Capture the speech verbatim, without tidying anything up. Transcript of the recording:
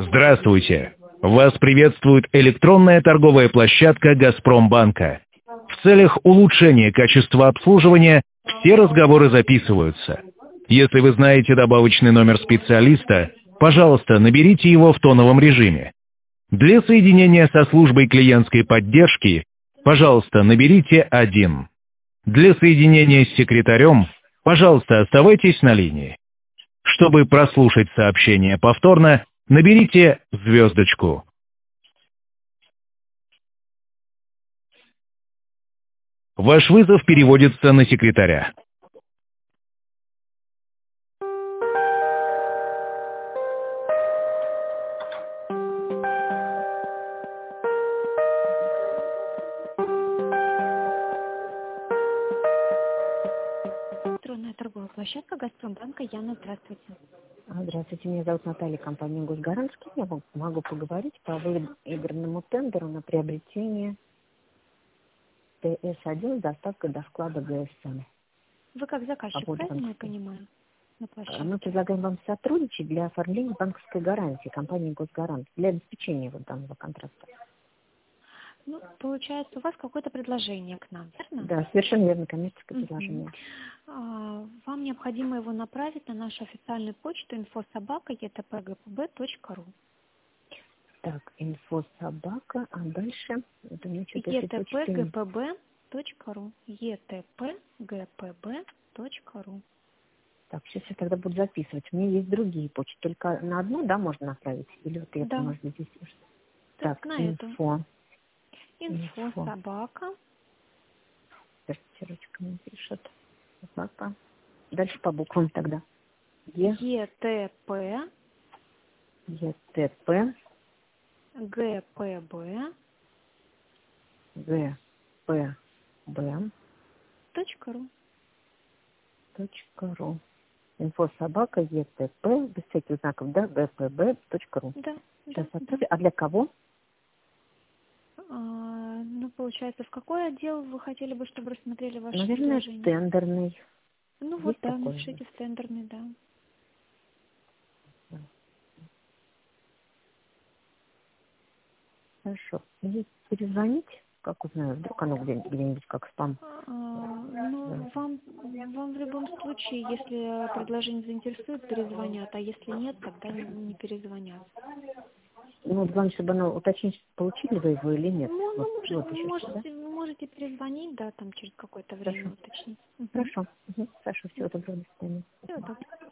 Здравствуйте! Вас приветствует электронная торговая площадка «Газпромбанка». В целях улучшения качества обслуживания все разговоры записываются. Если вы знаете добавочный номер специалиста, пожалуйста, наберите его в тоновом режиме. Для соединения со службой клиентской поддержки, пожалуйста, наберите один. Для соединения с секретарем, пожалуйста, оставайтесь на линии. Чтобы прослушать сообщение повторно, наберите звездочку. Ваш вызов переводится на секретаря. Электронная торговая площадка «Газпромбанка». Яна, здравствуйте. Здравствуйте, меня зовут Наталья, компания «Госгарант». Я могу поговорить по выигранному тендеру на приобретение Т С один с доставкой до склада Г С М. Вы как заказчик, правильно я понимаю? На площадке. Мы предлагаем вам сотрудничать для оформления банковской гарантии компании «Госгарант» для обеспечения вот данного контракта. Ну, получается, у вас какое-то предложение к нам, верно? Да, совершенно верно, коммерческое Мгм. предложение. А, Вам необходимо его направить на нашу официальную почту инфо собака е т п г п б точка ру. Так, инфо собака, а дальше? Это мне что-то е этой т п почты г не- п б точка ру. е т п г п б точка ру. Так, сейчас я тогда буду записывать. У меня есть другие почты, только на одну, да, можно направить? Или вот это, Да. может быть, здесь уже? Так, Так, на эту. инфо. Инфо Инфо. собака. Подождите, ручками пишет. Собака. Дальше по буквам тогда. Е, е т п Е, Т, П, г п б Г, П, Б, точка ру. точка ру. Инфо собака, Е, Т, П, без всяких знаков, да, Г, П, Б, точка ру. Да, да, Сейчас да. отправлю. А для кого? А, ну, получается, в какой отдел вы хотели бы, чтобы рассмотрели ваше Наверное, предложение? тендерный. Ну вот, Есть да, такой? напишите в тендерный, да. Хорошо. Мне перезвонить? Как узнаю? Вдруг оно где- где-нибудь как спам. А, ну, вам, вам в любом случае, если предложение заинтересует, перезвонят, а если нет, тогда не, не перезвонят. Ну, вот главное, чтобы оно уточнить, получили вы его или нет. Ну, Вот, ну, может, вот еще что, да? можете, можете перезвонить, да, там через какое-то время Хорошо. уточнить. Хорошо. Угу. Хорошо, всего доброго, до свидания. Все,